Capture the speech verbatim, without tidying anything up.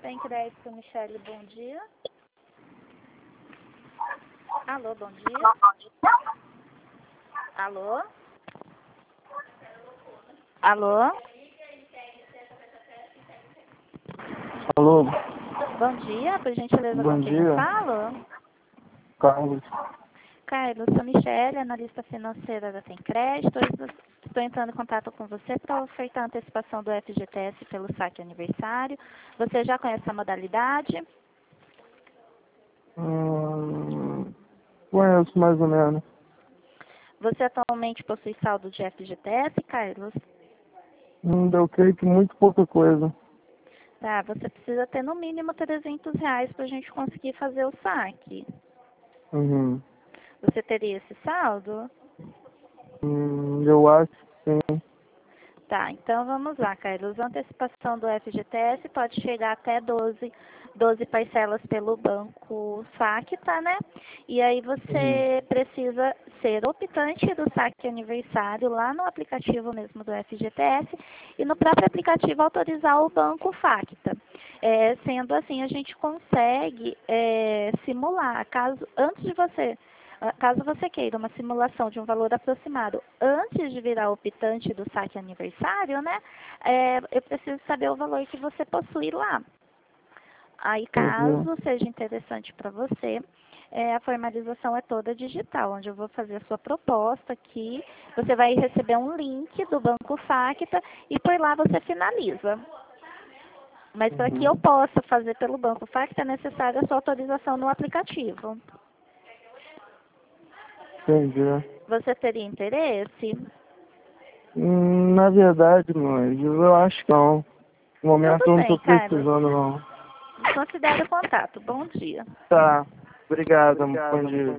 Tem crédito, Michele, bom dia. Alô, bom dia. Alô? Alô? Alô, Bom dia, por gentileza, bom com quem eu dia, falo? Carlos. Carlos, sou Michele, analista financeira da Tem Crédito. Estou entrando em contato com você para ofertar a antecipação do F G T S pelo saque aniversário. Você já conhece a modalidade? Hum, conheço mais ou menos. Você atualmente possui saldo de F G T S, Carlos? Hum, eu creio que muito pouca coisa. Tá, você precisa ter no mínimo trezentos reais para a gente conseguir fazer o saque. Uhum. Você teria esse saldo? Hum, eu acho que sim. Tá, então vamos lá, Carlos. A antecipação do F G T S pode chegar até doze, doze parcelas pelo banco saque, tá, né? E aí Uhum. você precisa ser optante do saque aniversário lá no aplicativo mesmo do F G T S e no próprio aplicativo autorizar o banco Facta. É, sendo assim, a gente consegue é, simular, caso antes de você caso você queira uma simulação de um valor aproximado antes de virar optante do saque aniversário, né? É, eu preciso saber o valor que você possui lá. Aí, Entendi. caso seja interessante para você, é, a formalização é toda digital, onde eu vou fazer a sua proposta aqui. Você vai receber um link do Banco Facta e por lá você finaliza. Mas para que eu Uhum. possa fazer pelo Banco Facta é necessária a sua autorização no aplicativo. Entendi. Você teria interesse? Hum, na verdade, mas eu acho que não. No momento Tudo eu não bem, estou Carlos. precisando, não. Considere o contato. Bom dia. Tá. Obrigado. Bom dia.